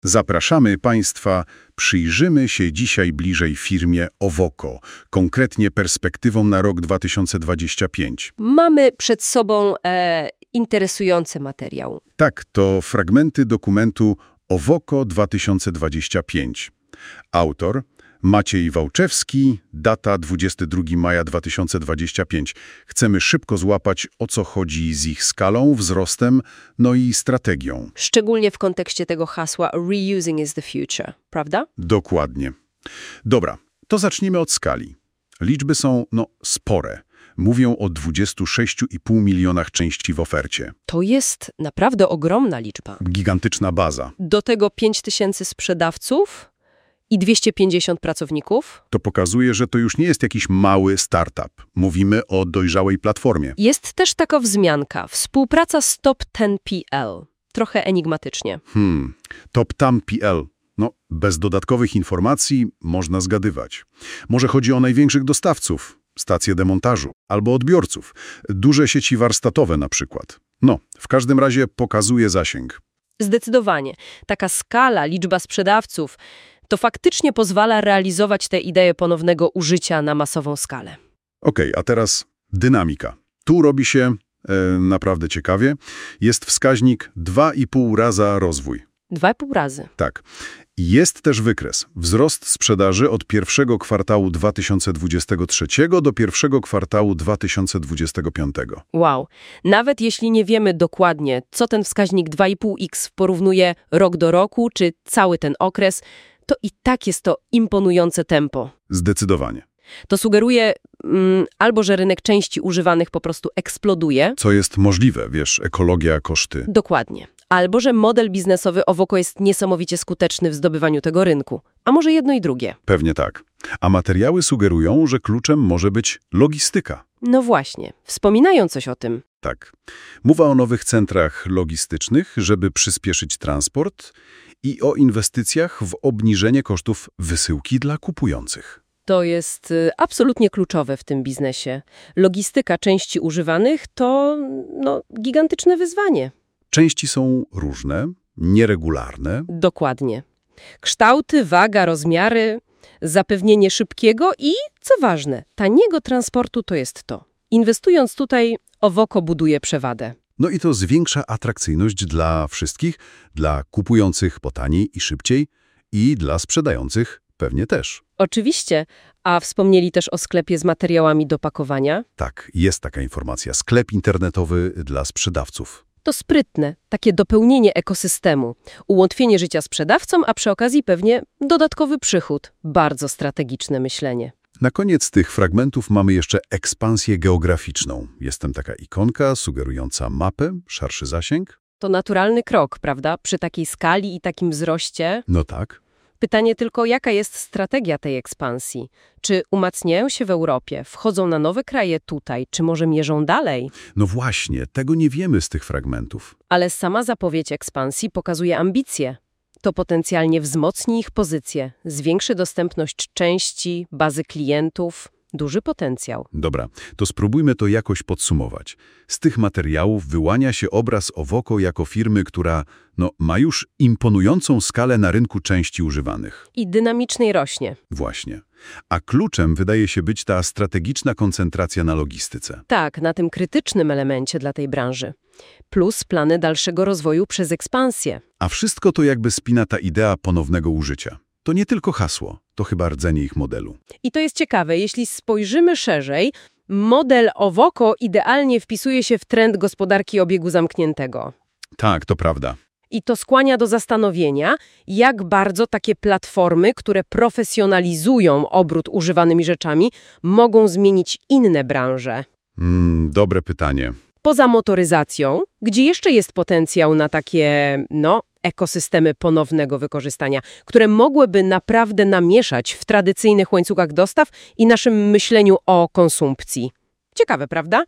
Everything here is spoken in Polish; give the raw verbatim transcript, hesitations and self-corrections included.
Zapraszamy Państwa, przyjrzymy się dzisiaj bliżej firmie Owoko, konkretnie perspektywą na rok dwa tysiące dwudziesty piąty. Mamy przed sobą e, interesujący materiał. Tak, to fragmenty dokumentu Owoko dwa tysiące dwudziesty piąty. Autor Maciej Wałczewski, data dwudziestego drugiego maja dwa tysiące dwudziesty piąty. Chcemy szybko złapać, o co chodzi z ich skalą, wzrostem, no i strategią. Szczególnie w kontekście tego hasła reusing is the future, prawda? Dokładnie. Dobra, to zacznijmy od skali. Liczby są, no, spore. Mówią o dwudziestu sześciu i pół milionach części w ofercie. To jest naprawdę ogromna liczba. Gigantyczna baza. Do tego pięć tysięcy sprzedawców i dwieście pięćdziesiąt pracowników. To pokazuje, że to już nie jest jakiś mały startup. Mówimy o dojrzałej platformie. Jest też taka wzmianka. Współpraca z Top dziesięć P L. Trochę enigmatycznie. Hmm, Top dziesięć P L. No, bez dodatkowych informacji można zgadywać. Może chodzi o największych dostawców, stacje demontażu albo odbiorców. Duże sieci warsztatowe na przykład. No, w każdym razie pokazuje zasięg. Zdecydowanie. Taka skala, liczba sprzedawców, to faktycznie pozwala realizować tę ideę ponownego użycia na masową skalę. Okej, a teraz dynamika. Tu robi się e, naprawdę ciekawie. Jest wskaźnik dwa i pół raza rozwój. Dwa i pół razy. Tak. Jest też wykres. Wzrost sprzedaży od pierwszego kwartału dwa tysiące dwudziestego trzeciego do pierwszego kwartału dwa tysiące dwudziestego piątego. Wow. Nawet jeśli nie wiemy dokładnie, co ten wskaźnik dwa i pół X porównuje rok do roku, czy cały ten okres, to i tak jest to imponujące tempo. Zdecydowanie. To sugeruje mm, albo, że rynek części używanych po prostu eksploduje. Co jest możliwe, wiesz, ekologia, koszty. Dokładnie. Albo, że model biznesowy Owoko jest niesamowicie skuteczny w zdobywaniu tego rynku. A może jedno i drugie? Pewnie tak. A materiały sugerują, że kluczem może być logistyka. No właśnie. Wspominają coś o tym. Tak. Mowa o nowych centrach logistycznych, żeby przyspieszyć transport i o inwestycjach w obniżenie kosztów wysyłki dla kupujących. To jest y, absolutnie kluczowe w tym biznesie. Logistyka części używanych to no, gigantyczne wyzwanie. Części są różne, nieregularne. Dokładnie. Kształty, waga, rozmiary, zapewnienie szybkiego i, co ważne, taniego transportu to jest to. Inwestując tutaj, Owoko buduje przewadę. No i to zwiększa atrakcyjność dla wszystkich, dla kupujących po taniej i szybciej i dla sprzedających pewnie też. Oczywiście, a wspomnieli też o sklepie z materiałami do pakowania. Tak, jest taka informacja. Sklep internetowy dla sprzedawców. To sprytne, takie dopełnienie ekosystemu, ułatwienie życia sprzedawcom, a przy okazji pewnie dodatkowy przychód. Bardzo strategiczne myślenie. Na koniec tych fragmentów mamy jeszcze ekspansję geograficzną. Jest tam taka ikonka sugerująca mapę, szerszy zasięg. To naturalny krok, prawda? Przy takiej skali i takim wzroście. No tak. Pytanie tylko, jaka jest strategia tej ekspansji? Czy umacniają się w Europie, wchodzą na nowe kraje tutaj, czy może mierzą dalej? No właśnie, tego nie wiemy z tych fragmentów. Ale sama zapowiedź ekspansji pokazuje ambicje. To potencjalnie wzmocni ich pozycję, zwiększy dostępność części, bazy klientów. Duży potencjał. Dobra, to spróbujmy to jakoś podsumować. Z tych materiałów wyłania się obraz Owoko jako firmy, która no, ma już imponującą skalę na rynku części używanych. I dynamicznej rośnie. Właśnie. A kluczem wydaje się być ta strategiczna koncentracja na logistyce. Tak, na tym krytycznym elemencie dla tej branży. Plus plany dalszego rozwoju przez ekspansję. A wszystko to jakby spina ta idea ponownego użycia. To nie tylko hasło, to chyba rdzenie ich modelu. I to jest ciekawe, jeśli spojrzymy szerzej, model Owoko idealnie wpisuje się w trend gospodarki obiegu zamkniętego. Tak, to prawda. I to skłania do zastanowienia, jak bardzo takie platformy, które profesjonalizują obrót używanymi rzeczami, mogą zmienić inne branże. Mm, dobre pytanie. Poza motoryzacją, gdzie jeszcze jest potencjał na takie, no, ekosystemy ponownego wykorzystania, które mogłyby naprawdę namieszać w tradycyjnych łańcuchach dostaw i naszym myśleniu o konsumpcji. Ciekawe, prawda?